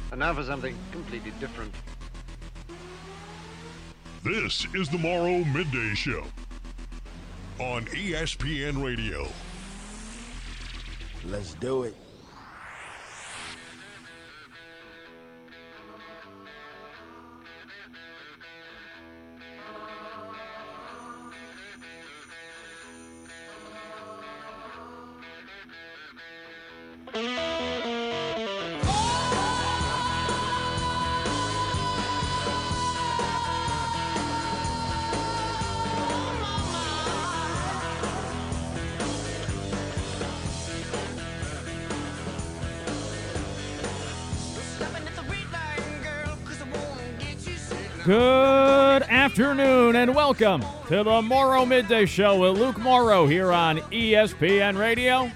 And now for something completely different. This is the Morrow Midday Show on ESPN Radio. Let's do it. Good afternoon and welcome to the Morrow Midday Show with Luke Morrow here on ESPN Radio.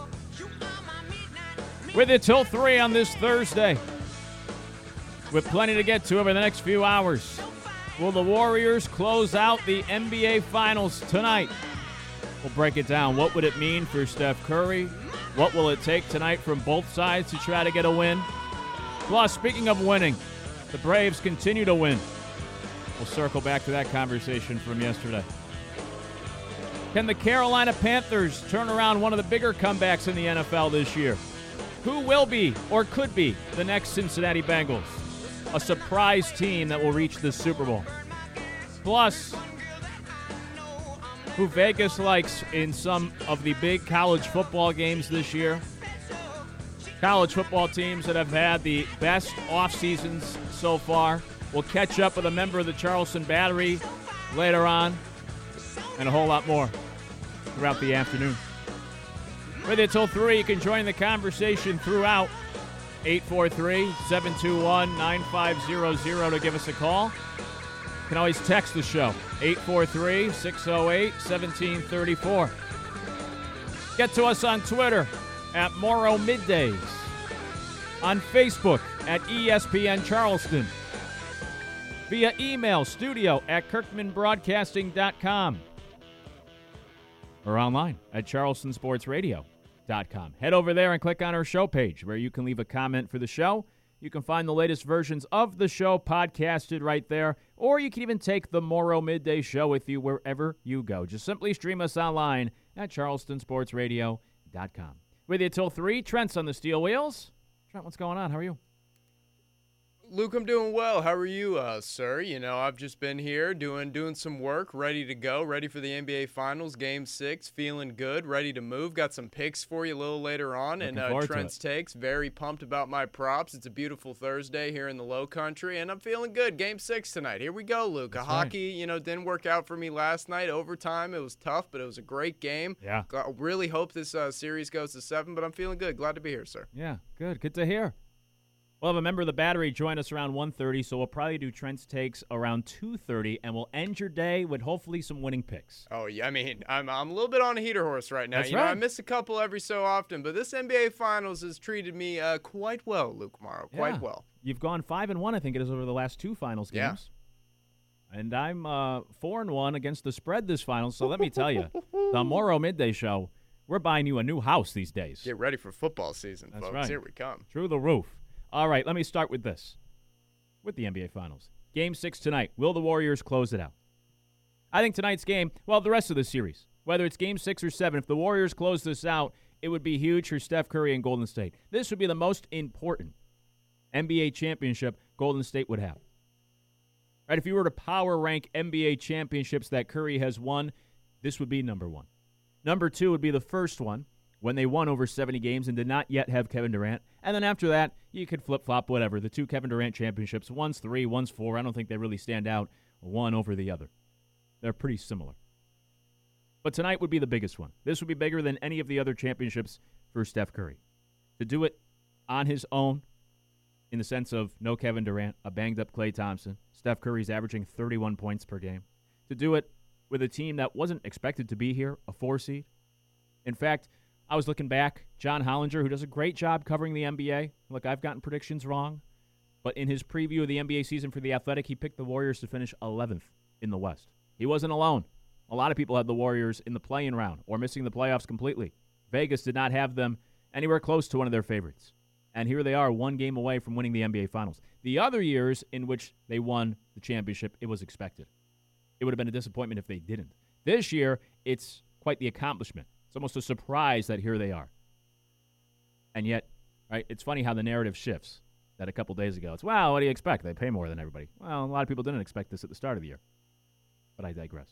With you till 3 on this Thursday. With plenty to get to over the next few hours. Will the Warriors close out the NBA Finals tonight? We'll break it down. What would it mean for Steph Curry? What will it take tonight from both sides to try to get a win? Plus, speaking of winning, the Braves continue to win. We'll circle back to that conversation from yesterday. Can the Carolina Panthers turn around one of the bigger comebacks in the NFL this year? Who will be or could be the next Cincinnati Bengals? A surprise team that will reach the Super Bowl. Plus, who Vegas likes in some of the big college football games this year. College football teams that have had the best off seasons so far. We'll catch up with a member of the Charleston Battery later on, and a whole lot more throughout the afternoon. With you till 3, you can join the conversation throughout. 843-721-9500 to give us a call. You can always text the show, 843-608-1734. Get to us on Twitter at Morrow Middays, on Facebook at ESPN Charleston, via email, studio@kirkmanbroadcasting.com, or online at charlestonsportsradio.com. Head over there and click on our show page where you can leave a comment for the show. You can find the latest versions of the show podcasted right there, or you can even take the Morrow Midday Show with you wherever you go. Just simply stream us online at charlestonsportsradio.com. With you till 3, Trent's on the steel wheels. Trent, what's going on? How are you? Luke, I'm doing well. How are you, sir? You know, I've just been here doing some work, ready to go, ready for the NBA Finals, Game 6, feeling good, ready to move. Got some picks for you a little later on, and Trent's takes. Very pumped about my props. It's a beautiful Thursday here in the Low Country, and I'm feeling good. Game 6 tonight. Here we go, Luke. Hockey, didn't work out for me last night. Overtime, it was tough, but it was a great game. Yeah. I really hope this series goes to 7, but I'm feeling good. Glad to be here, sir. Yeah, good. Good to hear. We'll have a member of the Battery join us around 1:30, so we'll probably do Trent's takes around 2:30, and we'll end your day with hopefully some winning picks. Oh, yeah. I mean, I'm a little bit on a heater horse right now. That's right. I miss a couple every so often, but this NBA Finals has treated me quite well, Luke Morrow. Quite well. You've gone 5-1, I think it is, over the last 2 finals games. Yeah. And I'm 4-1 against the spread this finals, so let me tell you, the Morrow Midday Show, we're buying you a new house these days. Get ready for football season, That's folks. Right. Here we come. Through the roof. All right, let me start with this. With the NBA Finals. Game 6 tonight. Will the Warriors close it out? I think tonight's game, well, the rest of the series, whether it's Game 6 or 7, if the Warriors close this out, it would be huge for Steph Curry and Golden State. This would be the most important NBA championship Golden State would have. Right? If you were to power rank NBA championships that Curry has won, this would be number 1. Number 2 would be the first one, when they won over 70 games and did not yet have Kevin Durant. And then after that, you could flip-flop whatever. The 2 Kevin Durant championships, one's 3, one's 4. I don't think they really stand out one over the other. They're pretty similar. But tonight would be the biggest one. This would be bigger than any of the other championships for Steph Curry. To do it on his own, in the sense of no Kevin Durant, a banged-up Klay Thompson, Steph Curry's averaging 31 points per game. To do it with a team that wasn't expected to be here, a 4 seed. In fact, I was looking back, John Hollinger, who does a great job covering the NBA. Look, I've gotten predictions wrong, but in his preview of the NBA season for The Athletic, he picked the Warriors to finish 11th in the West. He wasn't alone. A lot of people had the Warriors in the play-in round or missing the playoffs completely. Vegas did not have them anywhere close to one of their favorites. And here they are, one game away from winning the NBA Finals. The other years in which they won the championship, it was expected. It would have been a disappointment if they didn't. This year, it's quite the accomplishment. It's almost a surprise that here they are. And yet, right, it's funny how the narrative shifts. That a couple days ago, it's, well, what do you expect? They pay more than everybody. Well, a lot of people didn't expect this at the start of the year. But I digress.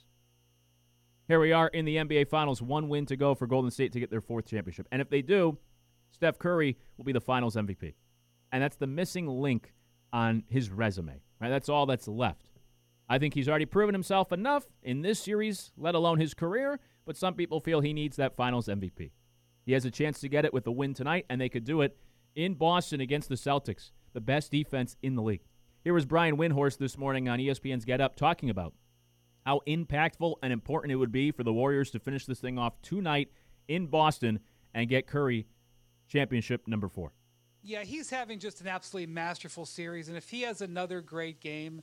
Here we are in the NBA Finals, 1 win to go for Golden State to get their 4th championship. And if they do, Steph Curry will be the Finals MVP. And that's the missing link on his resume. Right? That's all that's left. I think he's already proven himself enough in this series, let alone his career, but some people feel he needs that Finals MVP. He has a chance to get it with a win tonight, and they could do it in Boston against the Celtics, the best defense in the league. Here was Brian Windhorst this morning on ESPN's Get Up talking about how impactful and important it would be for the Warriors to finish this thing off tonight in Boston and get Curry championship number 4. Yeah, he's having just an absolutely masterful series, and if he has another great game,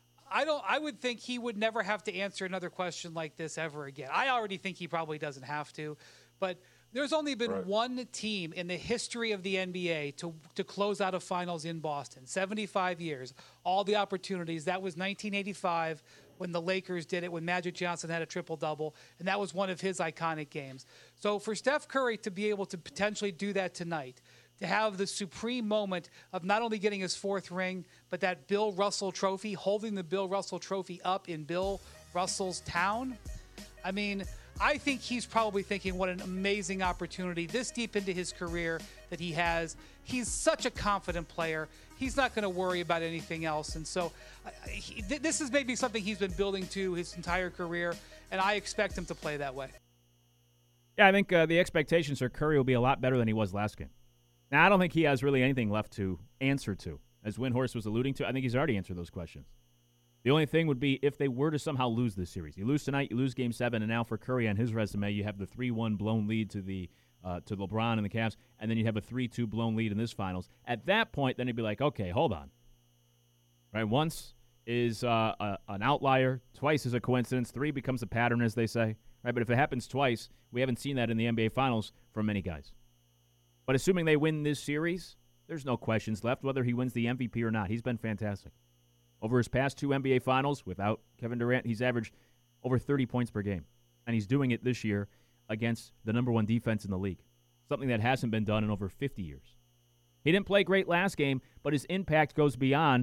I would think he would never have to answer another question like this ever again. I already think he probably doesn't have to, but there's only been one team in the history of the NBA to close out a finals in Boston. 75 years, all the opportunities. That was 1985 when the Lakers did it, when Magic Johnson had a triple-double, and that was one of his iconic games. So for Steph Curry to be able to potentially do that tonight, to have the supreme moment of not only getting his 4th ring, but that Bill Russell trophy, holding the Bill Russell trophy up in Bill Russell's town, I mean, I think he's probably thinking what an amazing opportunity this deep into his career that he has. He's such a confident player. He's not going to worry about anything else. And so this is maybe something he's been building to his entire career, and I expect him to play that way. Yeah, I think the expectations for Curry will be a lot better than he was last game. Now, I don't think he has really anything left to answer to. As Windhorst was alluding to, I think he's already answered those questions. The only thing would be if they were to somehow lose this series. You lose tonight, you lose Game 7, and now for Curry on his resume, you have the 3-1 blown lead to LeBron and the Cavs, and then you have a 3-2 blown lead in this finals. At that point, then he'd be like, okay, hold on. Right? Once is an outlier, twice is a coincidence, 3 becomes a pattern, as they say. Right? But if it happens twice, we haven't seen that in the NBA Finals from many guys. But assuming they win this series, there's no questions left whether he wins the MVP or not. He's been fantastic. Over his past 2 NBA Finals, without Kevin Durant, he's averaged over 30 points per game. And he's doing it this year against the number 1 defense in the league, something that hasn't been done in over 50 years. He didn't play great last game, but his impact goes beyond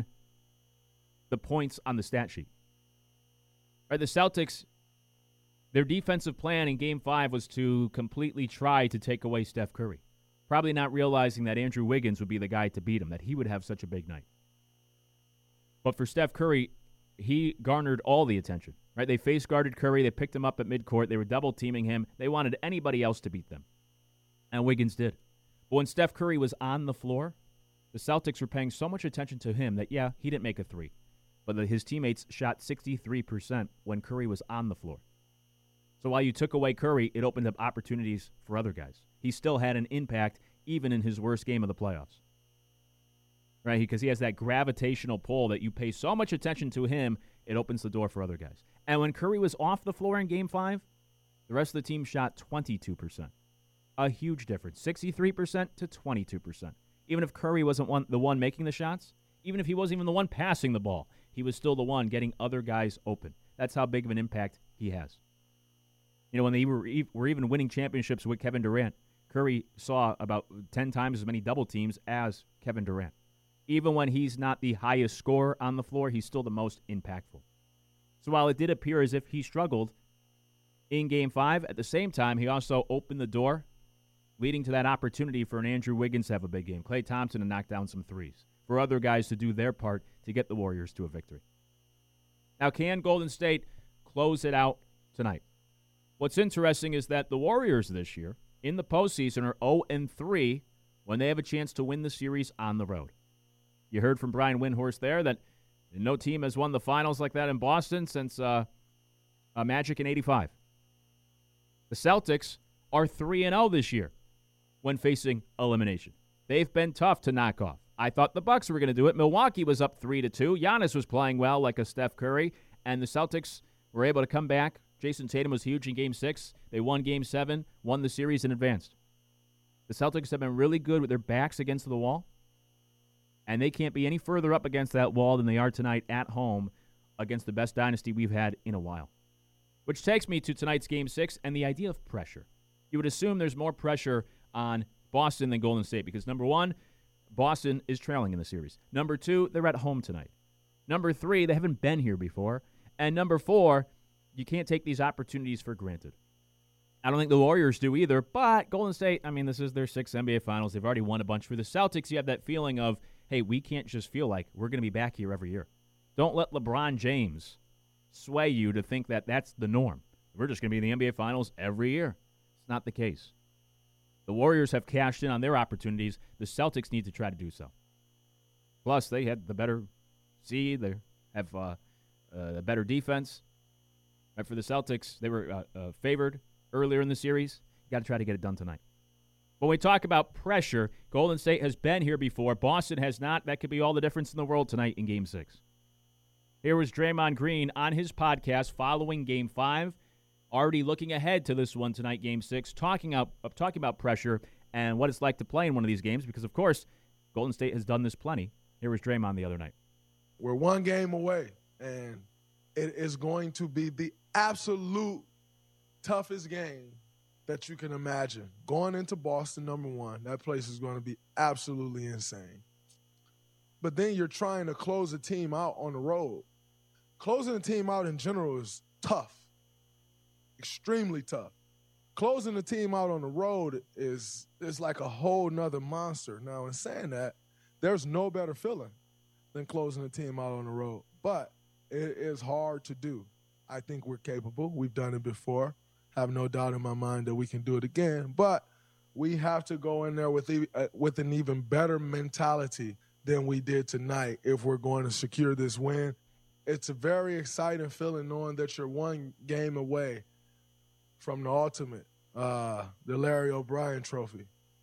the points on the stat sheet. Right, the Celtics, their defensive plan in Game 5 was to completely try to take away Steph Curry, probably not realizing that Andrew Wiggins would be the guy to beat him, that he would have such a big night. But for Steph Curry, he garnered all the attention. Right? They face-guarded Curry. They picked him up at midcourt. They were double-teaming him. They wanted anybody else to beat them. And Wiggins did. But when Steph Curry was on the floor, the Celtics were paying so much attention to him that, yeah, he didn't make a 3. But his teammates shot 63% when Curry was on the floor. So while you took away Curry, it opened up opportunities for other guys. He still had an impact even in his worst game of the playoffs. Right, because he has that gravitational pull that you pay so much attention to him, it opens the door for other guys. And when Curry was off the floor in Game 5, the rest of the team shot 22%. A huge difference, 63% to 22%. Even if Curry wasn't the one making the shots, even if he wasn't even the one passing the ball, he was still the one getting other guys open. That's how big of an impact he has. You know, when they were even winning championships with Kevin Durant, Curry saw about 10 times as many double teams as Kevin Durant. Even when he's not the highest scorer on the floor, he's still the most impactful. So while it did appear as if he struggled in Game 5, at the same time, he also opened the door, leading to that opportunity for an Andrew Wiggins to have a big game, Klay Thompson to knock down some threes, for other guys to do their part to get the Warriors to a victory. Now, can Golden State close it out tonight? What's interesting is that the Warriors this year, in the postseason, are 0-3 when they have a chance to win the series on the road. You heard from Brian Windhorst there that no team has won the finals like that in Boston since Magic in '85. The Celtics are 3-0 this year when facing elimination. They've been tough to knock off. I thought the Bucks were going to do it. Milwaukee was up 3-2. Giannis was playing well like a Steph Curry, and the Celtics were able to come back. Jason Tatum was huge in Game 6. They won Game 7, won the series, and advanced. The Celtics have been really good with their backs against the wall, and they can't be any further up against that wall than they are tonight at home against the best dynasty we've had in a while. Which takes me to tonight's Game 6 and the idea of pressure. You would assume there's more pressure on Boston than Golden State because, number one, Boston is trailing in the series. Number two, they're at home tonight. Number three, they haven't been here before. And number four, you can't take these opportunities for granted. I don't think the Warriors do either, but Golden State, I mean, this is their sixth NBA Finals. They've already won a bunch. For the Celtics, you have that feeling of, hey, we can't just feel like we're going to be back here every year. Don't let LeBron James sway you to think that that's the norm. We're just going to be in the NBA Finals every year. It's not the case. The Warriors have cashed in on their opportunities. The Celtics need to try to do so. Plus, they had the better seed. They have a better defense. Right, for the Celtics, they were favored earlier in the series. You got to try to get it done tonight. When we talk about pressure, Golden State has been here before. Boston has not. That could be all the difference in the world tonight in Game 6. Here was Draymond Green on his podcast following Game 5, already looking ahead to this one tonight, Game 6, talking about pressure and what it's like to play in one of these games because, of course, Golden State has done this plenty. Here was Draymond the other night. We're one game away, and it is going to be the absolute toughest game that you can imagine. Going into Boston, number one, that place is going to be absolutely insane. But then you're trying to close a team out on the road. Closing a team out in general is tough, extremely tough. Closing the team out on the road is like a whole nother monster. Now, in saying that, there's no better feeling than closing a team out on the road. But it is hard to do. I think we're capable. We've done it before. I have no doubt in my mind that we can do it again. But we have to go in there with an even better mentality than we did tonight if we're going to secure this win. It's a very exciting feeling knowing that you're one game away from the ultimate, the Larry O'Brien trophy.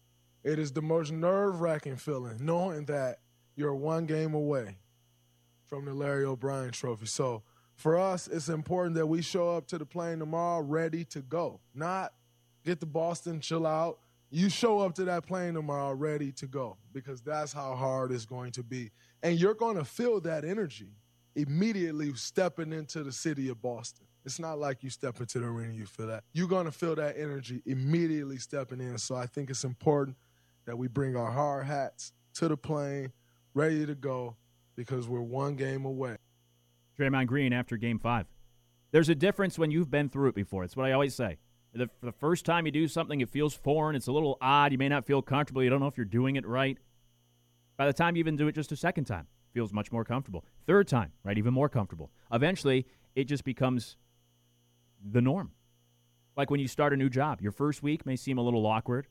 It is the most nerve-wracking feeling knowing that you're one game away from the Larry O'Brien trophy. So for us, it's important that we show up to the plane tomorrow ready to go, not get to Boston, chill out. You show up to that plane tomorrow ready to go because that's how hard it's going to be. And you're going to feel that energy immediately stepping into the city of Boston. It's not like you step into the arena, you feel that. You're going to feel that energy immediately stepping in. So I think it's important that we bring our hard hats to the plane, ready to go, because we're one game away. Draymond Green after Game 5. There's a difference when you've been through it before. It's what I always say. The first time you do something, it feels foreign. It's a little odd. You may not feel comfortable. You don't know if you're doing it right. By the time you even do it just a second time, it feels much more comfortable. Third time, right, even more comfortable. Eventually, it just becomes the norm. Like when you start a new job. Your first week may seem a little awkward.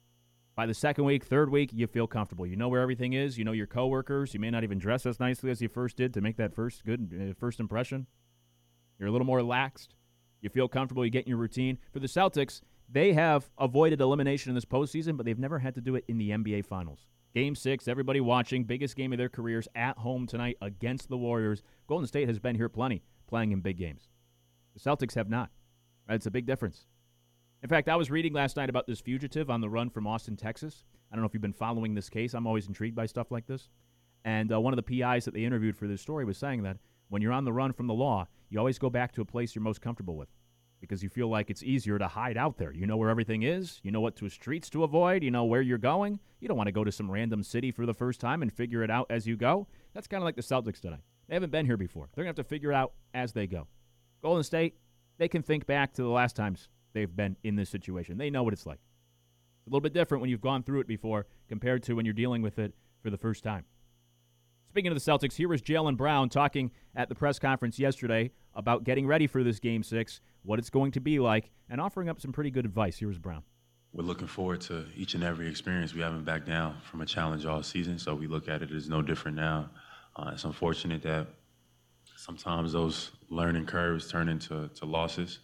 By the second week, third week, you feel comfortable. You know where everything is. You know your coworkers. You may not even dress as nicely as you first did to make that first impression. You're a little more relaxed. You feel comfortable. You get in your routine. For the Celtics, they have avoided elimination in this postseason, but they've never had to do it in the NBA Finals. Game 6, everybody watching, biggest game of their careers at home tonight against the Warriors. Golden State has been here plenty, playing in big games. The Celtics have not. Right? It's a big difference. In fact, I was reading last night about this fugitive on the run from Austin, Texas. I don't know if you've been following this case. I'm always intrigued by stuff like this. And one of the PIs that they interviewed for this story was saying that when you're on the run from the law, you always go back to a place you're most comfortable with because you feel like it's easier to hide out there. You know where everything is. You know what streets to avoid. You know where you're going. You don't want to go to some random city for the first time and figure it out as you go. That's kind of like the Celtics tonight. They haven't been here before. They're going to have to figure it out as they go. Golden State, they can think back to the last times they've been in this situation. They know what it's like. It's a little bit different when you've gone through it before compared to when you're dealing with it for the first time. Speaking of the Celtics, here was Jaylen Brown talking at the press conference yesterday about getting ready for this Game 6, what it's going to be like, and offering up some pretty good advice. Here was Brown. We're looking forward to each and every experience. We haven't backed down from a challenge all season, so we look at it as no different now. It's unfortunate that sometimes those learning curves turn into losses,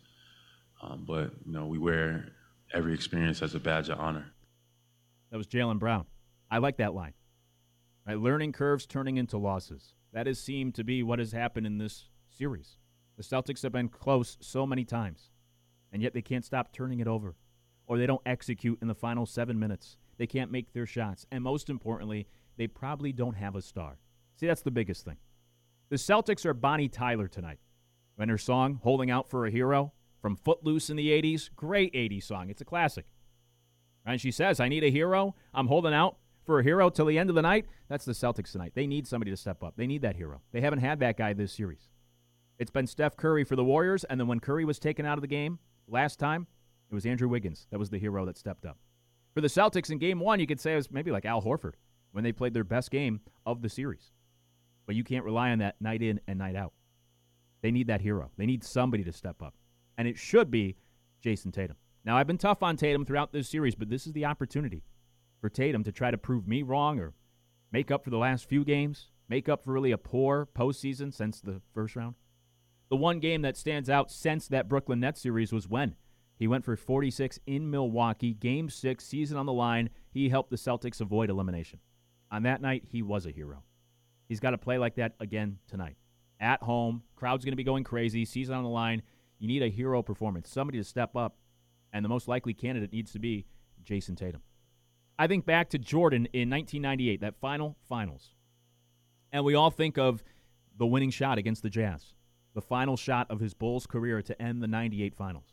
but we wear every experience as a badge of honor. That was Jaylen Brown. I like that line. Right, learning curves turning into losses. That has seemed to be what has happened in this series. The Celtics have been close so many times, and yet they can't stop turning it over. or they don't execute in the final 7 minutes. They can't make their shots. And most importantly, they probably don't have a star. See, that's the biggest thing. The Celtics are Bonnie Tyler tonight. And her song, Holding Out for a Hero, from Footloose in the 80s, great 80s song. It's a classic. And she says, I need a hero. I'm holding out for a hero till the end of the night. That's the Celtics tonight. They need somebody to step up. They need that hero. They haven't had that guy this series. It's been Steph Curry for the Warriors, and then when Curry was taken out of the game last time, it was Andrew Wiggins that was the hero that stepped up. For the Celtics in Game 1, you could say it was maybe like Al Horford when they played their best game of the series. But you can't rely on that night in and night out. They need that hero. They need somebody to step up. And it should be Jason Tatum. Now, I've been tough on Tatum throughout this series, but this is the opportunity for Tatum to try to prove me wrong or make up for the last few games, make up for really a poor postseason since the first round. The one game that stands out since that Brooklyn Nets series was when he went for 46 in Milwaukee, Game 6, season on the line. He helped the Celtics avoid elimination. On that night, he was a hero. He's got to play like that again tonight. At home, crowd's going to be going crazy, season on the line. You need a hero performance, somebody to step up, and the most likely candidate needs to be Jason Tatum. I think back to Jordan in 1998, that finals, and we all think of the winning shot against the Jazz, the final shot of his Bulls career to end the 98 finals.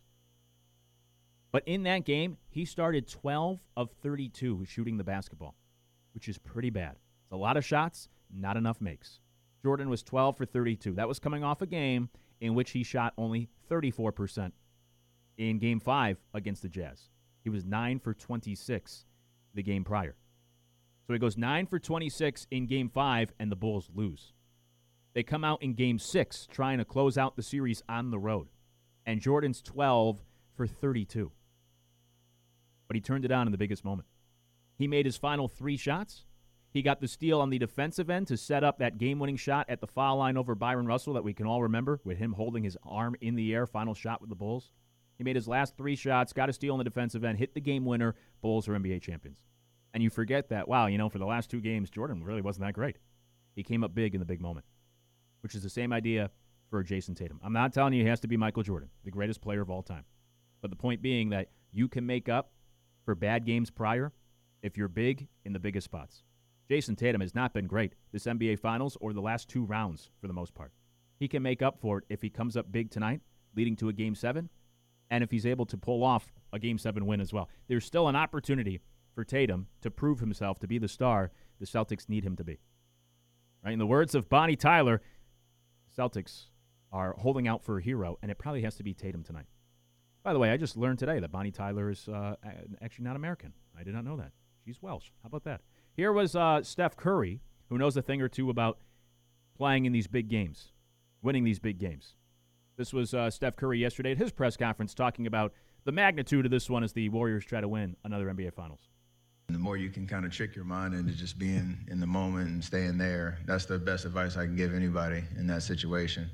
But in that game, he started 12 of 32 shooting the basketball, which is pretty bad. It's a lot of shots, not enough makes. Jordan was 12 for 32. That was coming off a game in which he shot only 34% in Game 5 against the Jazz. He was 9 for 26 the game prior. So he goes 9 for 26 in Game 5, and the Bulls lose. They come out in Game 6 trying to close out the series on the road, and Jordan's 12 for 32. But he turned it on in the biggest moment. He made his final 3 shots. He got the steal on the defensive end to set up that game-winning shot at the foul line over Byron Russell that we can all remember, with him holding his arm in the air, final shot with the Bulls. He made his last 3 shots, got a steal on the defensive end, hit the game winner. Bulls are NBA champions. And you forget that, wow, for the last 2 games, Jordan really wasn't that great. He came up big in the big moment, which is the same idea for Jason Tatum. I'm not telling you he has to be Michael Jordan, the greatest player of all time. But the point being that you can make up for bad games prior if you're big in the biggest spots. Jason Tatum has not been great this NBA Finals or the last 2 rounds for the most part. He can make up for it if he comes up big tonight, leading to a Game 7, and if he's able to pull off a Game 7 win as well. There's still an opportunity for Tatum to prove himself to be the star the Celtics need him to be. Right? In the words of Bonnie Tyler, Celtics are holding out for a hero, and it probably has to be Tatum tonight. By the way, I just learned today that Bonnie Tyler is actually not American. I did not know that. She's Welsh. How about that? Here was Steph Curry, who knows a thing or two about playing in these big games, winning these big games. This was Steph Curry yesterday at his press conference talking about the magnitude of this one as the Warriors try to win another NBA Finals. The more you can kind of trick your mind into just being in the moment and staying there, that's the best advice I can give anybody in that situation.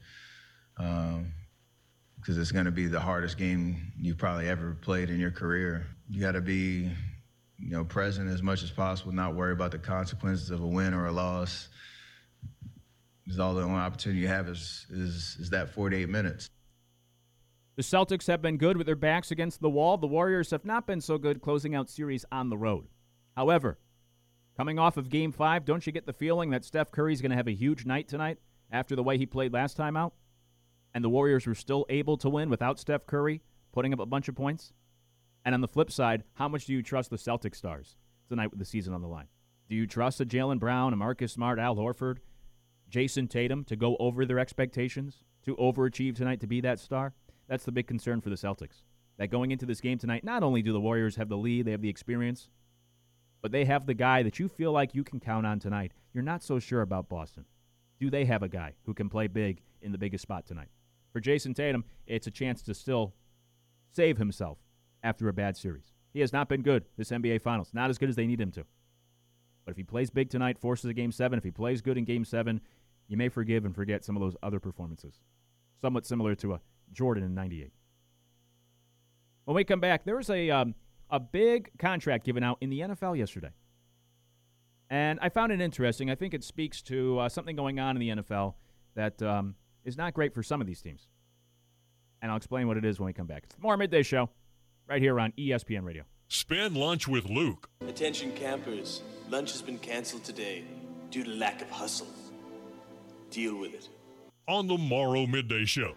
Because it's going to be the hardest game you've probably ever played in your career. You got to be present as much as possible, not worry about the consequences of a win or a loss. Because all the only opportunity you have is that 48 minutes. The Celtics have been good with their backs against the wall. The Warriors have not been so good closing out series on the road. However, coming off of Game 5, don't you get the feeling that Steph Curry's going to have a huge night tonight after the way he played last time out? And the Warriors were still able to win without Steph Curry putting up a bunch of points? And on the flip side, how much do you trust the Celtic stars tonight with the season on the line? Do you trust a Jaylen Brown, a Marcus Smart, Al Horford, Jason Tatum to go over their expectations, to overachieve tonight to be that star? That's the big concern for the Celtics. That going into this game tonight, not only do the Warriors have the lead, they have the experience, but they have the guy that you feel like you can count on tonight. You're not so sure about Boston. Do they have a guy who can play big in the biggest spot tonight? For Jason Tatum, it's a chance to still save himself after a bad series. He has not been good this NBA Finals. Not as good as they need him to. But if he plays big tonight, forces a Game 7, if he plays good in Game 7, you may forgive and forget some of those other performances. Somewhat similar to a Jordan in 98. When we come back, there was a big contract given out in the NFL yesterday. And I found it interesting. I think it speaks to something going on in the NFL that is not great for some of these teams. And I'll explain what it is when we come back. It's the More Midday Show. right here on ESPN Radio. Spend lunch with Luke. Attention campers, lunch has been canceled today due to lack of hustle. Deal with it. On the Morrow Midday Show.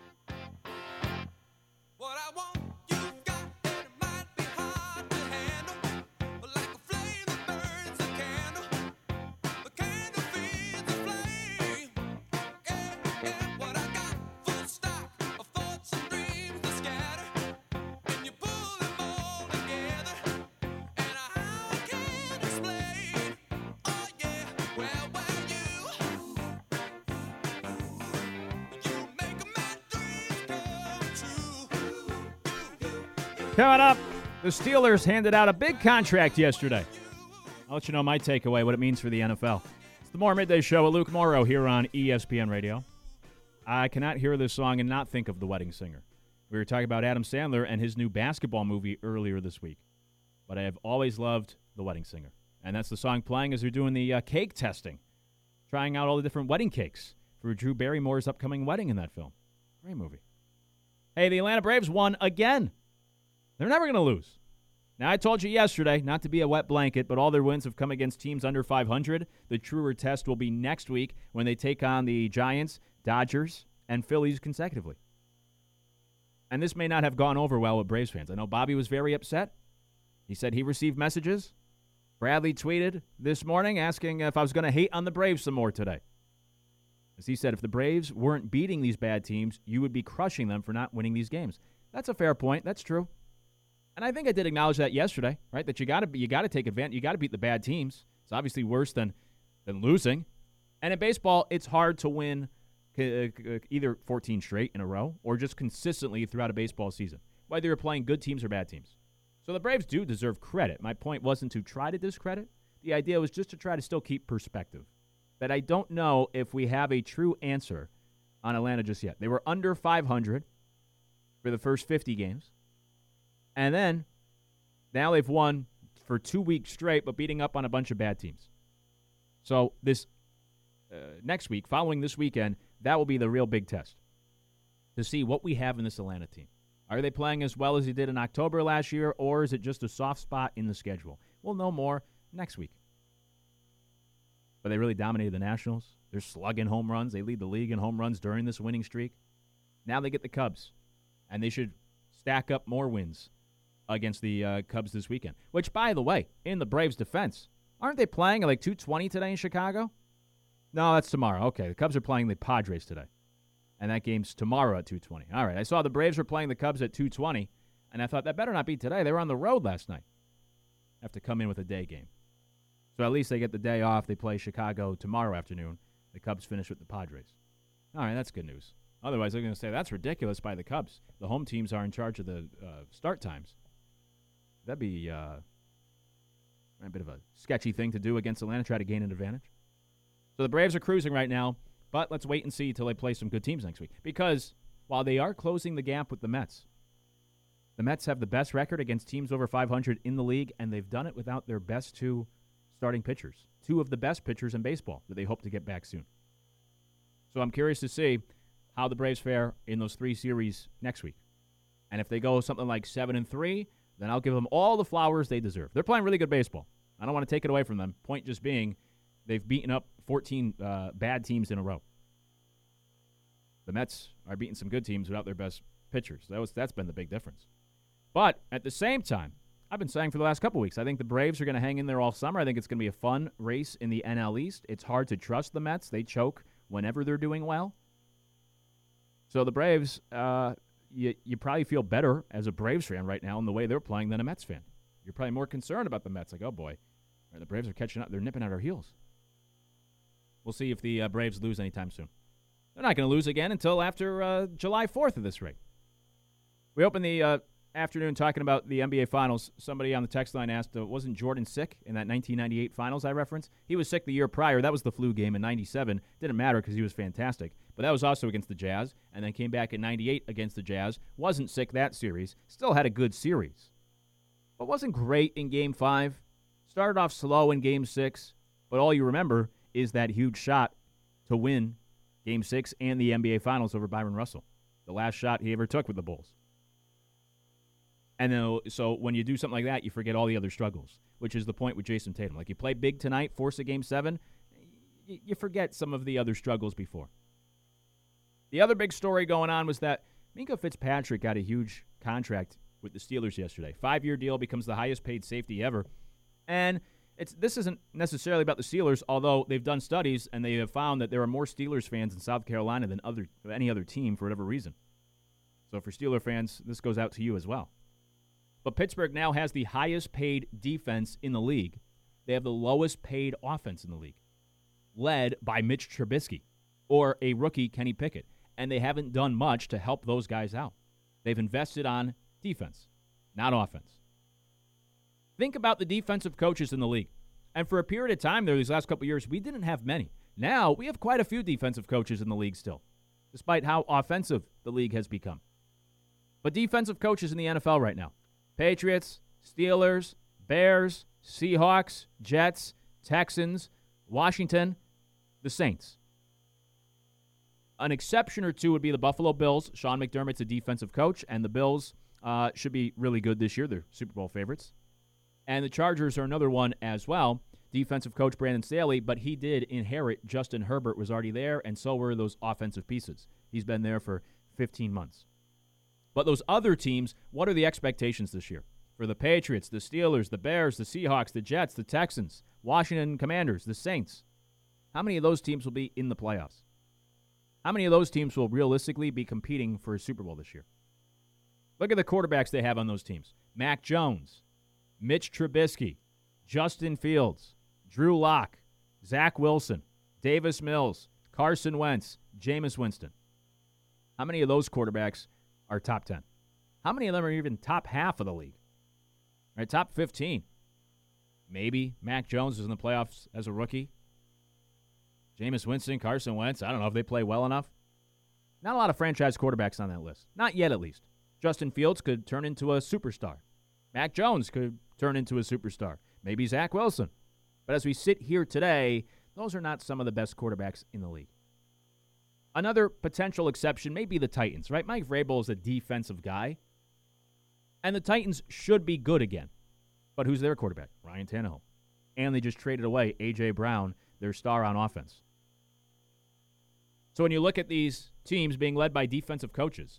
Coming up, the Steelers handed out a big contract yesterday. I'll let you know my takeaway, what it means for the NFL. It's the Morrow Midday Show with Luke Morrow here on ESPN Radio. I cannot hear this song and not think of The Wedding Singer. We were talking about Adam Sandler and his new basketball movie earlier this week. But I have always loved The Wedding Singer. And that's the song playing as they're doing the cake testing, trying out all the different wedding cakes for Drew Barrymore's upcoming wedding in that film. Great movie. Hey, the Atlanta Braves won again. They're never going to lose. Now, I told you yesterday not to be a wet blanket, but all their wins have come against teams under 500. The truer test will be next week when they take on the Giants, Dodgers, and Phillies consecutively. And this may not have gone over well with Braves fans. I know Bobby was very upset. He said he received messages. Bradley tweeted this morning asking if I was going to hate on the Braves some more today. As he said, if the Braves weren't beating these bad teams, you would be crushing them for not winning these games. That's a fair point. That's true. And I think I did acknowledge that yesterday, right? That you got to take advantage. You got to beat the bad teams. It's obviously worse than losing. And in baseball, it's hard to win either 14 straight in a row or just consistently throughout a baseball season, whether you're playing good teams or bad teams. So the Braves do deserve credit. My point wasn't to try to discredit. The idea was just to try to still keep perspective. But I don't know if we have a true answer on Atlanta just yet. They were under 500 for the first 50 games. And then, now they've won for 2 weeks straight, but beating up on a bunch of bad teams. So this next week, following this weekend, that will be the real big test to see what we have in this Atlanta team. Are they playing as well as they did in October last year, or is it just a soft spot in the schedule? We'll know more next week. But they really dominated the Nationals. They're slugging home runs. They lead the league in home runs during this winning streak. Now they get the Cubs, and they should stack up more wins against the Cubs this weekend. Which, by the way, in the Braves' defense, aren't they playing at like 2:20 today in Chicago? No, that's tomorrow. Okay, the Cubs are playing the Padres today. And that game's tomorrow at 2:20. All right, I saw the Braves were playing the Cubs at 2:20, and I thought that better not be today. They were on the road last night. Have to come in with a day game. So at least they get the day off. They play Chicago tomorrow afternoon. The Cubs finish with the Padres. All right, that's good news. Otherwise, they're going to say, that's ridiculous by the Cubs. The home teams are in charge of the start times. That'd be a bit of a sketchy thing to do against Atlanta, try to gain an advantage. So the Braves are cruising right now, but let's wait and see until they play some good teams next week. Because while they are closing the gap with the Mets have the best record against teams over 500 in the league, and they've done it without their best two starting pitchers, two of the best pitchers in baseball that they hope to get back soon. So I'm curious to see how the Braves fare in those 3 series next week. And if they go something like 7-3, then I'll give them all the flowers they deserve. They're playing really good baseball. I don't want to take it away from them. Point just being, they've beaten up 14 bad teams in a row. The Mets are beating some good teams without their best pitchers. That's been the big difference. But at the same time, I've been saying for the last couple weeks, I think the Braves are going to hang in there all summer. I think it's going to be a fun race in the NL East. It's hard to trust the Mets. They choke whenever they're doing well. So the Braves, you probably feel better as a Braves fan right now in the way they're playing than a Mets fan. You're probably more concerned about the Mets. Like, oh, boy, the Braves are catching up. They're nipping at our heels. We'll see if the Braves lose anytime soon. They're not going to lose again until after July 4th at this rate. We opened the afternoon talking about the NBA Finals. Somebody on the text line asked, wasn't Jordan sick in that 1998 Finals I referenced? He was sick the year prior. That was the flu game in 97. Didn't matter because he was fantastic. But that was also against the Jazz, and then came back in 98 against the Jazz. Wasn't sick that series. Still had a good series. But wasn't great in Game 5. Started off slow in Game 6. But all you remember is that huge shot to win Game 6 and the NBA Finals over Byron Russell. The last shot he ever took with the Bulls. And then, so when you do something like that, you forget all the other struggles, which is the point with Jason Tatum. Like, you play big tonight, force a Game 7, you forget some of the other struggles before. The other big story going on was that Minkah Fitzpatrick got a huge contract with the Steelers yesterday. 5-year deal, becomes the highest paid safety ever. And this isn't necessarily about the Steelers, although they've done studies and they have found that there are more Steelers fans in South Carolina than any other team for whatever reason. So for Steeler fans, this goes out to you as well. But Pittsburgh now has the highest paid defense in the league. They have the lowest paid offense in the league, led by Mitch Trubisky or a rookie Kenny Pickett. And they haven't done much to help those guys out. They've invested on defense, not offense. Think about the defensive coaches in the league. And for a period of time there, these last couple of years, we didn't have many. Now we have quite a few defensive coaches in the league still, despite how offensive the league has become. But defensive coaches in the NFL right now: Patriots, Steelers, Bears, Seahawks, Jets, Texans, Washington, the Saints. An exception or two would be the Buffalo Bills. Sean McDermott's a defensive coach, and the Bills should be really good this year. They're Super Bowl favorites. And the Chargers are another one as well. Defensive coach Brandon Staley, but he did inherit Justin Herbert, was already there, and so were those offensive pieces. He's been there for 15 months. But those other teams, what are the expectations this year? For the Patriots, the Steelers, the Bears, the Seahawks, the Jets, the Texans, Washington Commanders, the Saints. How many of those teams will be in the playoffs? How many of those teams will realistically be competing for a Super Bowl this year? Look at the quarterbacks they have on those teams. Mac Jones, Mitch Trubisky, Justin Fields, Drew Lock, Zach Wilson, Davis Mills, Carson Wentz, Jameis Winston. How many of those quarterbacks are top 10? How many of them are even top half of the league? Right, top 15. Maybe Mac Jones is in the playoffs as a rookie. Jameis Winston, Carson Wentz, I don't know if they play well enough. Not a lot of franchise quarterbacks on that list. Not yet, at least. Justin Fields could turn into a superstar. Mac Jones could turn into a superstar. Maybe Zach Wilson. But as we sit here today, those are not some of the best quarterbacks in the league. Another potential exception may be the Titans, right? Mike Vrabel is a defensive guy. And the Titans should be good again. But who's their quarterback? Ryan Tannehill. And they just traded away A.J. Brown, their star on offense. So when you look at these teams being led by defensive coaches,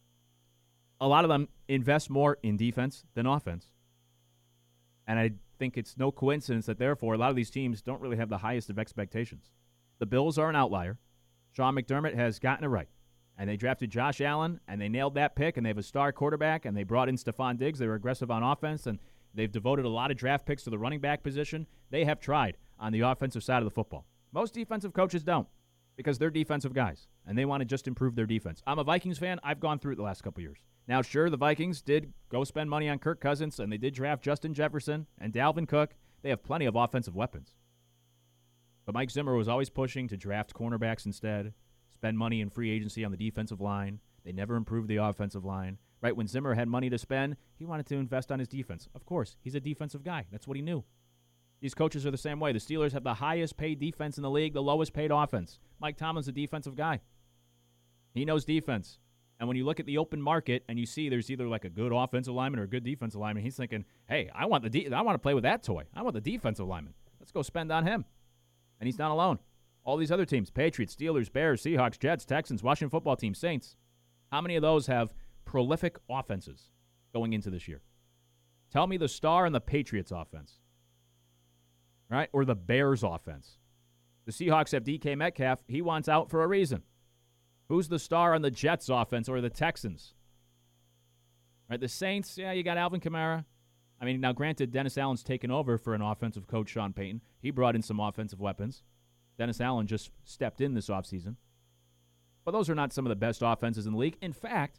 a lot of them invest more in defense than offense. And I think it's no coincidence that, therefore, a lot of these teams don't really have the highest of expectations. The Bills are an outlier. Sean McDermott has gotten it right. And they drafted Josh Allen, and they nailed that pick, and they have a star quarterback, and they brought in Stephon Diggs. They were aggressive on offense, and they've devoted a lot of draft picks to the running back position. They have tried on the offensive side of the football. Most defensive coaches don't, because they're defensive guys, and they want to just improve their defense. I'm a Vikings fan. I've gone through it the last couple years. Now, sure, the Vikings did go spend money on Kirk Cousins, and they did draft Justin Jefferson and Dalvin Cook. They have plenty of offensive weapons. But Mike Zimmer was always pushing to draft cornerbacks instead, spend money in free agency on the defensive line. They never improved the offensive line. Right when Zimmer had money to spend, he wanted to invest on his defense. Of course, he's a defensive guy. That's what he knew. These coaches are the same way. The Steelers have the highest paid defense in the league, the lowest paid offense. Mike Tomlin's a defensive guy. He knows defense. And when you look at the open market and you see there's either like a good offensive lineman or a good defensive lineman, he's thinking, hey, I want to play with that toy. I want the defensive lineman. Let's go spend on him. And he's not alone. All these other teams, Patriots, Steelers, Bears, Seahawks, Jets, Texans, Washington football team, Saints, how many of those have prolific offenses going into this year? Tell me the star in the Patriots offense, right? Or the Bears offense. The Seahawks have DK Metcalf. He wants out for a reason. Who's the star on the Jets offense or the Texans? Right, the Saints, yeah, you got Alvin Kamara. I mean, now granted, Dennis Allen's taken over for an offensive coach, Sean Payton. He brought in some offensive weapons. Dennis Allen just stepped in this offseason. But those are not some of the best offenses in the league. In fact,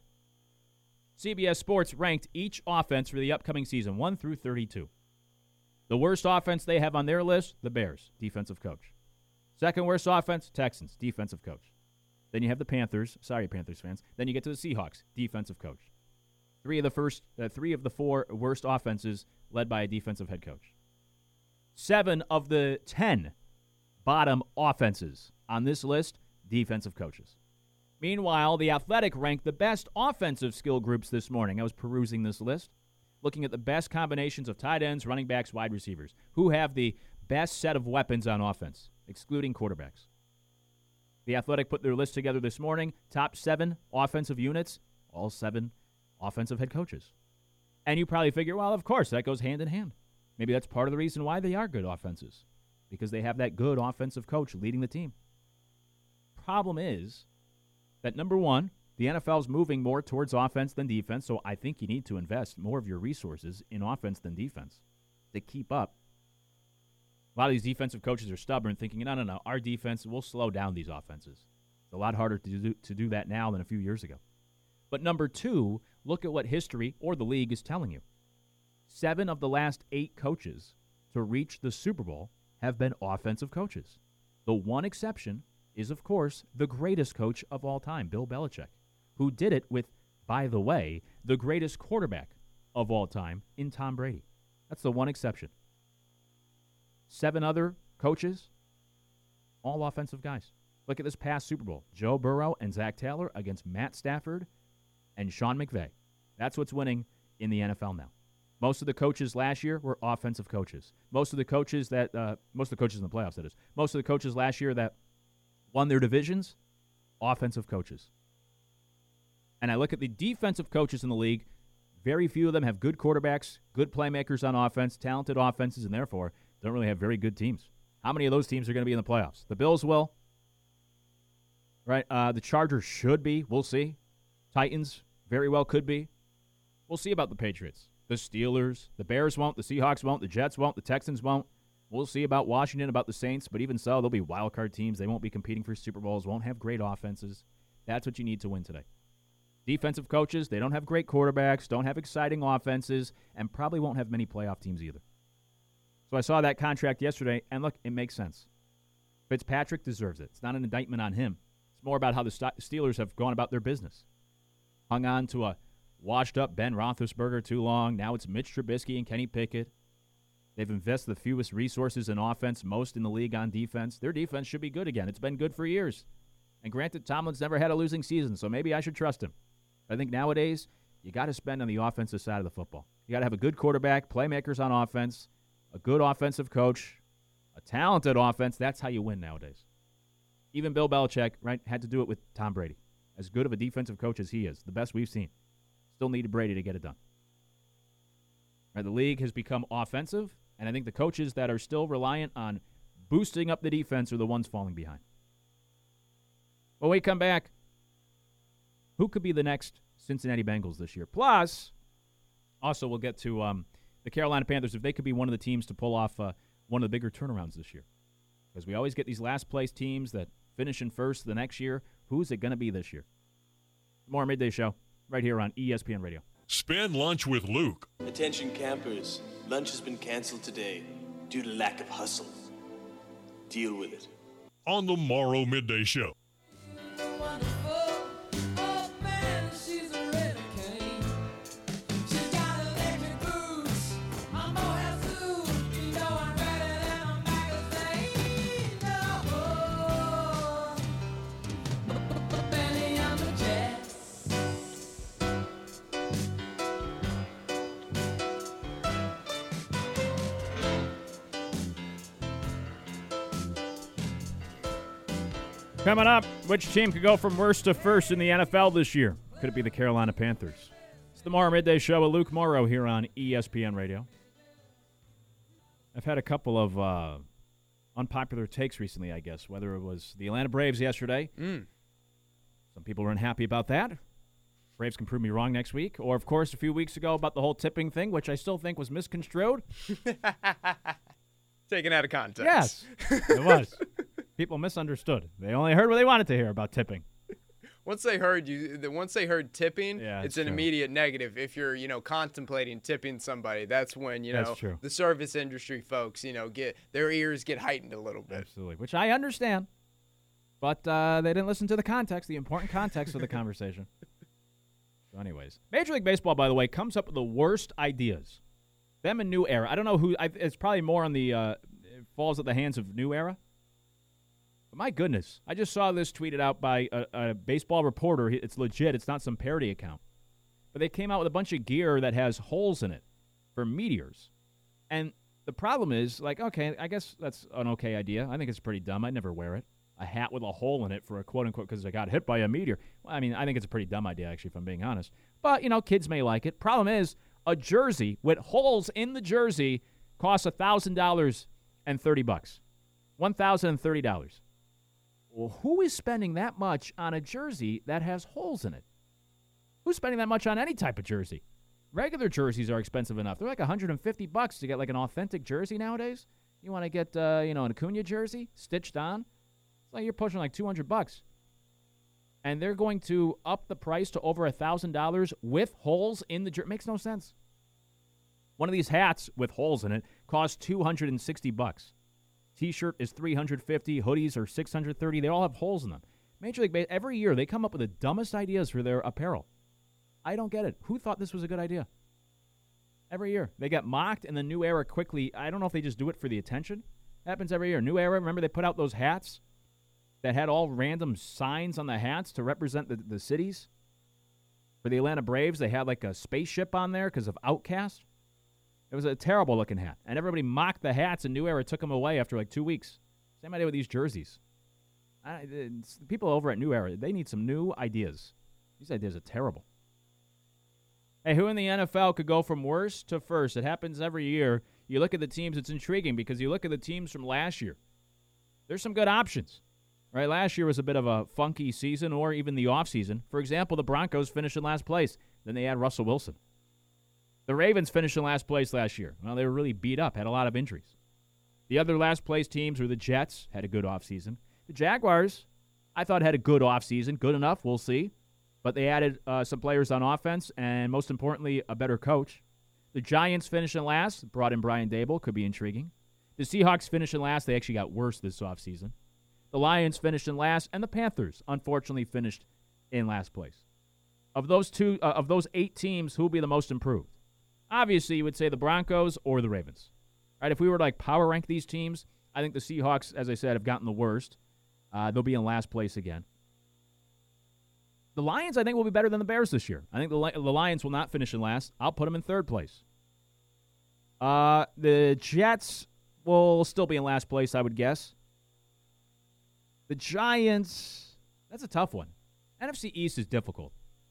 CBS Sports ranked each offense for the upcoming season, 1 through 32. The worst offense they have on their list, the Bears, defensive coach. Second worst offense, Texans, defensive coach. Then you have the Panthers. Sorry, Panthers fans. Then you get to the Seahawks, defensive coach. Three of the four worst offenses led by a defensive head coach. 7 of the 10 bottom offenses on this list, defensive coaches. Meanwhile, The Athletic ranked the best offensive skill groups this morning. I was perusing this list. looking at the best combinations of tight ends, running backs, wide receivers, who have the best set of weapons on offense, excluding quarterbacks. The Athletic put their list together this morning. Top 7 offensive units, all 7 offensive head coaches. And you probably figure, well, of course, that goes hand in hand. Maybe that's part of the reason why they are good offenses, because they have that good offensive coach leading the team. Problem is that, number one, the NFL is moving more towards offense than defense, so I think you need to invest more of your resources in offense than defense to keep up. A lot of these defensive coaches are stubborn, thinking, no, our defense will slow down these offenses. It's a lot harder to do that now than a few years ago. But number 2, look at what history or the league is telling you. 7 of the last 8 coaches to reach the Super Bowl have been offensive coaches. The one exception is, of course, the greatest coach of all time, Bill Belichick, who did it with, by the way, the greatest quarterback of all time in Tom Brady. That's the one exception. 7 other coaches, all offensive guys. Look at this past Super Bowl. Joe Burrow and Zach Taylor against Matt Stafford and Sean McVay. That's what's winning in the NFL now. Most of the coaches last year were offensive coaches. Most of the coaches in the playoffs, that is. Most of the coaches last year that won their divisions, offensive coaches. And I look at the defensive coaches in the league, very few of them have good quarterbacks, good playmakers on offense, talented offenses, and therefore don't really have very good teams. How many of those teams are going to be in the playoffs? The Bills will. Right? The Chargers should be. We'll see. Titans very well could be. We'll see about the Patriots. The Steelers. The Bears won't. The Seahawks won't. The Jets won't. The Texans won't. We'll see about Washington, about the Saints. But even so, they'll be wild card teams. They won't be competing for Super Bowls, won't have great offenses. That's what you need to win today. Defensive coaches, they don't have great quarterbacks, don't have exciting offenses, and probably won't have many playoff teams either. So I saw that contract yesterday, and look, it makes sense. Fitzpatrick deserves it. It's not an indictment on him. It's more about how the Steelers have gone about their business. Hung on to a washed-up Ben Roethlisberger too long. Now it's Mitch Trubisky and Kenny Pickett. They've invested the fewest resources in offense, most in the league on defense. Their defense should be good again. It's been good for years. And granted, Tomlin's never had a losing season, so maybe I should trust him. I think nowadays, you got to spend on the offensive side of the football. You got to have a good quarterback, playmakers on offense, a good offensive coach, a talented offense. That's how you win nowadays. Even Bill Belichick, right, had to do it with Tom Brady. As good of a defensive coach as he is, the best we've seen. Still needed Brady to get it done. Right, the league has become offensive, and I think the coaches that are still reliant on boosting up the defense are the ones falling behind. When we come back, who could be the next Cincinnati Bengals this year? Plus, also we'll get to the Carolina Panthers, if they could be one of the teams to pull off one of the bigger turnarounds this year. Because we always get these last-place teams that finish in first the next year. Who's it going to be this year? More Midday Show right here on ESPN Radio. Spend lunch with Luke. Attention campers, lunch has been canceled today due to lack of hustle. Deal with it. On the Morrow Midday Show. Coming up, which team could go from worst to first in the NFL this year? Could it be the Carolina Panthers? It's the Morrow Midday Show with Luke Morrow here on ESPN Radio. I've had a couple of unpopular takes recently, I guess, whether it was the Atlanta Braves yesterday. Some people were unhappy about that. Braves can prove me wrong next week. Or, of course, a few weeks ago about the whole tipping thing, which I still think was misconstrued. Taken out of context. Yes, it was. People misunderstood. They only heard what they wanted to hear about tipping. Once they heard tipping, yeah, it's an true. Immediate negative. If you're, contemplating tipping somebody, that's when, That's true. the service industry folks, get their ears get heightened a little bit. Absolutely, which I understand. But they didn't listen to the context, the important context of the conversation. So anyways, Major League Baseball, by the way, comes up with the worst ideas. Them and New Era. I don't know who. It's probably more on the it falls at the hands of New Era. But my goodness, I just saw this tweeted out by a baseball reporter. It's legit. It's not some parody account. But they came out with a bunch of gear that has holes in it for meteors. And the problem is, like, okay, I guess that's an okay idea. I think it's pretty dumb. I'd never wear it. A hat with a hole in it for a quote-unquote because I got hit by a meteor. Well, I mean, I think it's a pretty dumb idea, actually, if I'm being honest. But, kids may like it. Problem is, a jersey with holes in the jersey costs $1,000 and $30. $1,030. Well, who is spending that much on a jersey that has holes in it? Who's spending that much on any type of jersey? Regular jerseys are expensive enough. They're like $150 to get like an authentic jersey nowadays. You want to get, an Acuna jersey stitched on? It's like you're pushing like $200. And they're going to up the price to over $1,000 with holes in the jersey. Makes no sense. One of these hats with holes in it costs $260. T-shirt is $350. Hoodies are $630. They all have holes in them. Major League Baseball, every year they come up with the dumbest ideas for their apparel. I don't get it. Who thought this was a good idea? Every year. They get mocked, and the New Era quickly, I don't know if they just do it for the attention. It happens every year. New Era, remember they put out those hats that had all random signs on the hats to represent the cities? For the Atlanta Braves, they had like a spaceship on there because of Outcast. It was a terrible-looking hat. And everybody mocked the hats, and New Era took them away after like 2 weeks. Same idea with these jerseys. The people over at New Era, they need some new ideas. These ideas are terrible. Hey, who in the NFL could go from worst to first? It happens every year. You look at the teams, it's intriguing because you look at the teams from last year. There's some good options. Right? Last year was a bit of a funky season or even the offseason. For example, the Broncos finished in last place. Then they had Russell Wilson. The Ravens finished in last place last year. Well, they were really beat up, had a lot of injuries. The other last place teams were the Jets, had a good offseason. The Jaguars, I thought had a good offseason. Good enough, we'll see. But they added some players on offense and, most importantly, a better coach. The Giants finished in last, brought in Brian Dable, could be intriguing. The Seahawks finished in last. They actually got worse this offseason. The Lions finished in last, and the Panthers, unfortunately, finished in last place. Of those 8 teams, who will be the most improved? Obviously, you would say the Broncos or the Ravens. Right? If we were to power rank these teams, I think the Seahawks, as I said, have gotten the worst. They'll be in last place again. The Lions, I think, will be better than the Bears this year. I think the Lions will not finish in last. I'll put them in third place. The Jets will still be in last place, I would guess. The Giants, that's a tough one. NFC East is difficult.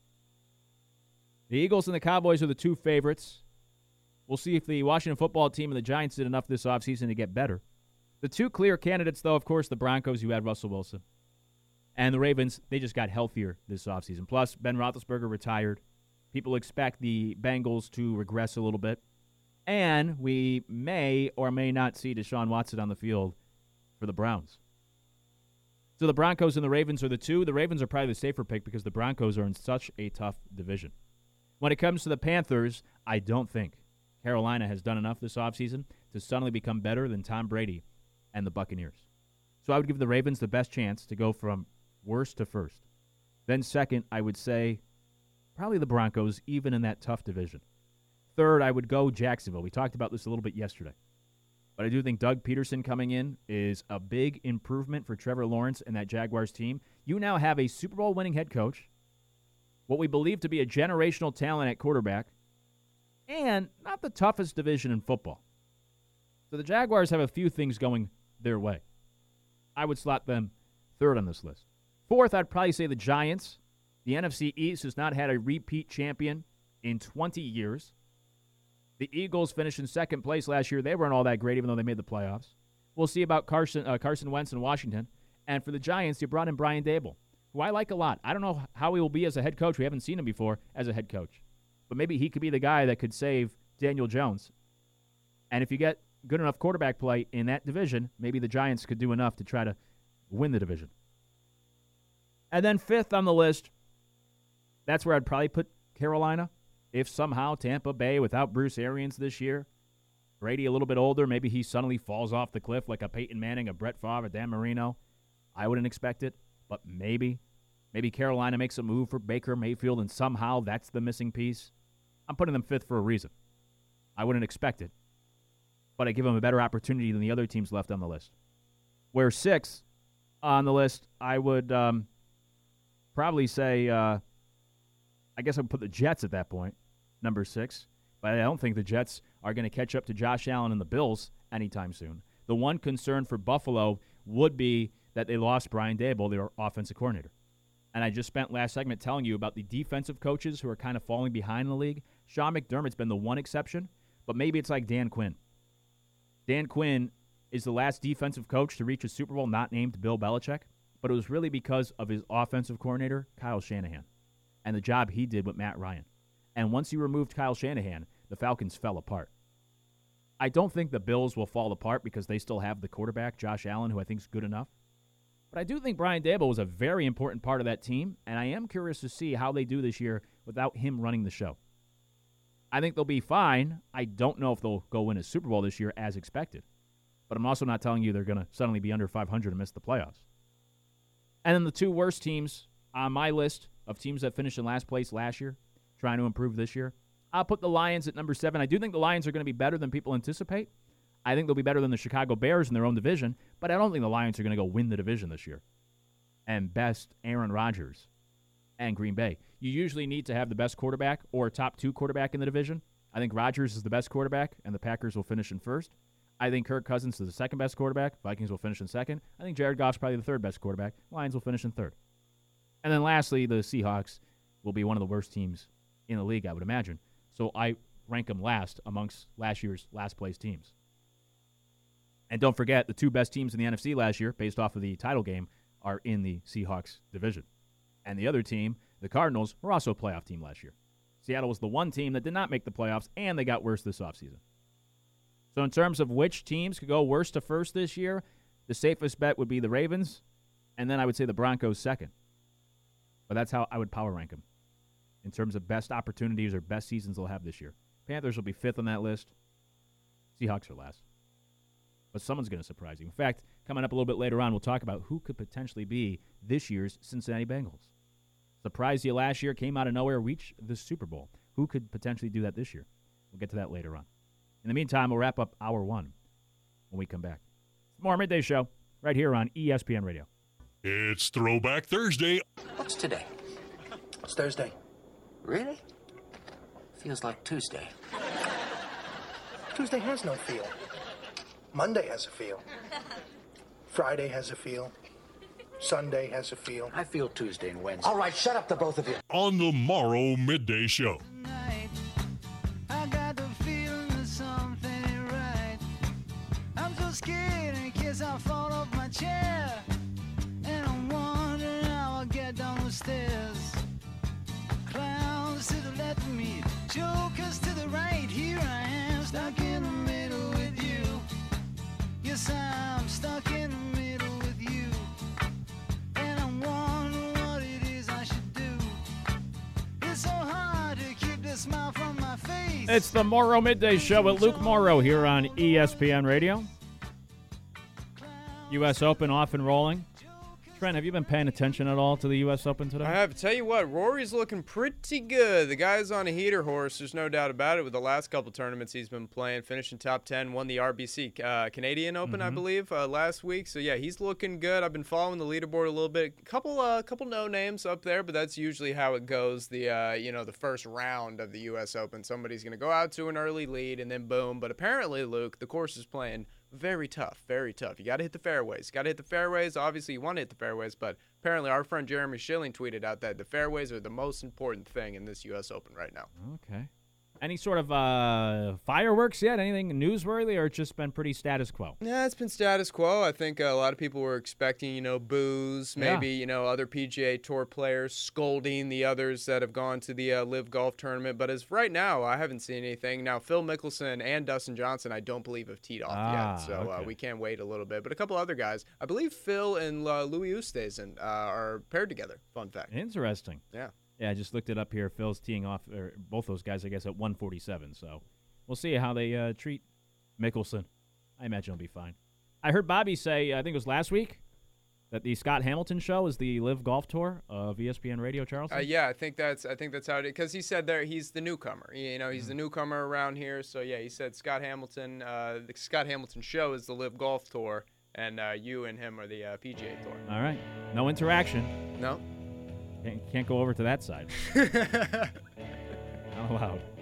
The Eagles and the Cowboys are the 2 favorites. We'll see if the Washington football team and the Giants did enough this offseason to get better. The 2 clear candidates, though, of course, the Broncos, who had Russell Wilson. And the Ravens, they just got healthier this offseason. Plus, Ben Roethlisberger retired. People expect the Bengals to regress a little bit. And we may or may not see Deshaun Watson on the field for the Browns. So the Broncos and the Ravens are the 2. The Ravens are probably the safer pick because the Broncos are in such a tough division. When it comes to the Panthers, I don't think Carolina has done enough this offseason to suddenly become better than Tom Brady and the Buccaneers. So I would give the Ravens the best chance to go from worst to first. Then second, I would say probably the Broncos, even in that tough division. Third, I would go Jacksonville. We talked about this a little bit yesterday. But I do think Doug Peterson coming in is a big improvement for Trevor Lawrence and that Jaguars team. You now have a Super Bowl winning head coach, what we believe to be a generational talent at quarterback, and not the toughest division in football. So the Jaguars have a few things going their way. I would slot them third on this list. Fourth, I'd probably say the Giants. The NFC East has not had a repeat champion in 20 years. The Eagles finished in second place last year. They weren't all that great, even though they made the playoffs. We'll see about Carson Wentz in Washington. And for the Giants, you brought in Brian Dable, who I like a lot. I don't know how he will be as a head coach. We haven't seen him before as a head coach. But maybe he could be the guy that could save Daniel Jones. And if you get good enough quarterback play in that division, maybe the Giants could do enough to try to win the division. And then fifth on the list, that's where I'd probably put Carolina. If somehow Tampa Bay, without Bruce Arians this year, Brady a little bit older, maybe he suddenly falls off the cliff like a Peyton Manning, a Brett Favre, a Dan Marino. I wouldn't expect it, but maybe Carolina makes a move for Baker Mayfield, and somehow that's the missing piece. I'm putting them fifth for a reason. I wouldn't expect it, but I give them a better opportunity than the other teams left on the list. Where sixth on the list, I would probably say, I guess I would put the Jets at that point, number 6. But I don't think the Jets are going to catch up to Josh Allen and the Bills anytime soon. The one concern for Buffalo would be that they lost Brian Daboll, their offensive coordinator. And I just spent last segment telling you about the defensive coaches who are kind of falling behind in the league. Sean McDermott's been the one exception, but maybe it's like Dan Quinn. Dan Quinn is the last defensive coach to reach a Super Bowl not named Bill Belichick, but it was really because of his offensive coordinator, Kyle Shanahan, and the job he did with Matt Ryan. And once he removed Kyle Shanahan, the Falcons fell apart. I don't think the Bills will fall apart because they still have the quarterback, Josh Allen, who I think is good enough. But I do think Brian Daboll was a very important part of that team, and I am curious to see how they do this year without him running the show. I think they'll be fine. I don't know if they'll go win a Super Bowl this year as expected. But I'm also not telling you they're going to suddenly be under 500 and miss the playoffs. And then the two worst teams on my list of teams that finished in last place last year, trying to improve this year, I'll put the Lions at number 7. I do think the Lions are going to be better than people anticipate. I think they'll be better than the Chicago Bears in their own division, but I don't think the Lions are going to go win the division this year. And best Aaron Rodgers and Green Bay. You usually need to have the best quarterback or top 2 quarterback in the division. I think Rodgers is the best quarterback, and the Packers will finish in first. I think Kirk Cousins is the second best quarterback. Vikings will finish in second. I think Jared Goff's probably the third best quarterback. Lions will finish in third. And then lastly, the Seahawks will be one of the worst teams in the league, I would imagine. So I rank them last amongst last year's last-place teams. And don't forget, the 2 best teams in the NFC last year, based off of the title game, are in the Seahawks division. And the other team, the Cardinals, were also a playoff team last year. Seattle was the one team that did not make the playoffs, and they got worse this offseason. So in terms of which teams could go worst to first this year, the safest bet would be the Ravens, and then I would say the Broncos second. But that's how I would power rank them in terms of best opportunities or best seasons they'll have this year. Panthers will be 5th on that list. Seahawks are last. But someone's going to surprise you. In fact, coming up a little bit later on, we'll talk about who could potentially be this year's Cincinnati Bengals. Surprised you last year, came out of nowhere, reached the Super Bowl. Who could potentially do that this year? We'll get to that later on. In the meantime, we'll wrap up Hour 1 when we come back. More Midday Show right here on ESPN Radio. It's Throwback Thursday. What's today? It's Thursday. Really? Feels like Tuesday. Tuesday has no feel. Monday has a feel. Friday has a feel. Sunday has a feel. I feel Tuesday and Wednesday. All right, shut up, the both of you. On the Morrow Midday Show. I got the feeling that something ain't right. I'm so scared in case I fall off my chair. And I'm wondering how I'll get down the stairs. Clowns to the left of me, jokers to the right. Here I am, stuck in the middle with you. Yes, I'm stuck in the middle with you. And I'm wondering what it is I should do. It's so hard to keep the smile from my face. It's the Morrow Midday Show with Luke Morrow here on ESPN Radio. U.S. Open off and rolling. Trent, have you been paying attention at all to the U.S. Open today? I have. Tell you what, Rory's looking pretty good. The guy's on a heater horse. There's no doubt about it. With the last couple tournaments he's been playing, finishing top 10, won the RBC Canadian Open, I believe, last week. So, yeah, he's looking good. I've been following the leaderboard a little bit. Couple no-names up there, but that's usually how it goes, the first round of the U.S. Open. Somebody's going to go out to an early lead, and then boom. But apparently, Luke, the course is playing very tough, very tough. You got to hit the fairways. Obviously, you want to hit the fairways, but apparently our friend Jeremy Schilling tweeted out that the fairways are the most important thing in this U.S. Open right now. Okay. Any sort of fireworks yet? Anything newsworthy, or it's just been pretty status quo? Yeah, it's been status quo. I think a lot of people were expecting, boos, maybe, other PGA Tour players scolding the others that have gone to the Live Golf Tournament. But as of right now, I haven't seen anything. Now, Phil Mickelson and Dustin Johnson, I don't believe have teed off yet. So okay. We can't wait a little bit. But a couple other guys, I believe Phil and Louis Oosthuizen are paired together. Fun fact. Interesting. Yeah. Yeah, I just looked it up here. Phil's teeing off, or both those guys, I guess, at 147. So we'll see how they treat Mickelson. I imagine he'll be fine. I heard Bobby say, I think it was last week, that the Scott Hamilton show is the Live Golf Tour of ESPN Radio, Charleston. Yeah, I think that's how it is. Because he said there he's the newcomer. He's the newcomer around here. So yeah, he said Scott Hamilton. The Scott Hamilton show is the Live Golf Tour, and you and him are the PGA Tour. All right, no interaction. No. Can't go over to that side. Not allowed.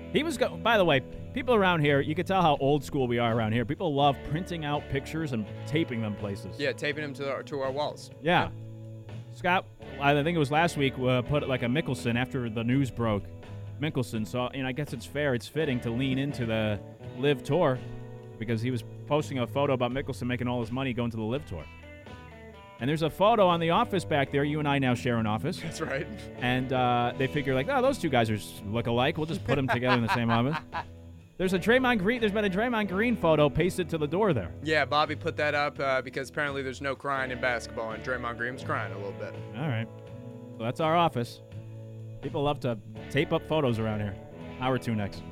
He was by the way, people around here, you can tell how old school we are around here. People love printing out pictures and taping them places. Yeah, taping them to our walls. Yeah. Scott, I think it was last week, put like a Mickelson after the news broke. Mickelson saw, I guess it's fitting to lean into the Live Tour because he was posting a photo about Mickelson making all his money going to the Live Tour. And there's a photo on the office back there. You and I now share an office. That's right. And they figure those two guys look alike. We'll just put them together in the same office. There's been a Draymond Green photo pasted to the door there. Yeah, Bobby put that up because apparently there's no crying in basketball, and Draymond Green was crying a little bit. All right. So that's our office. People love to tape up photos around here. Hour 2 next.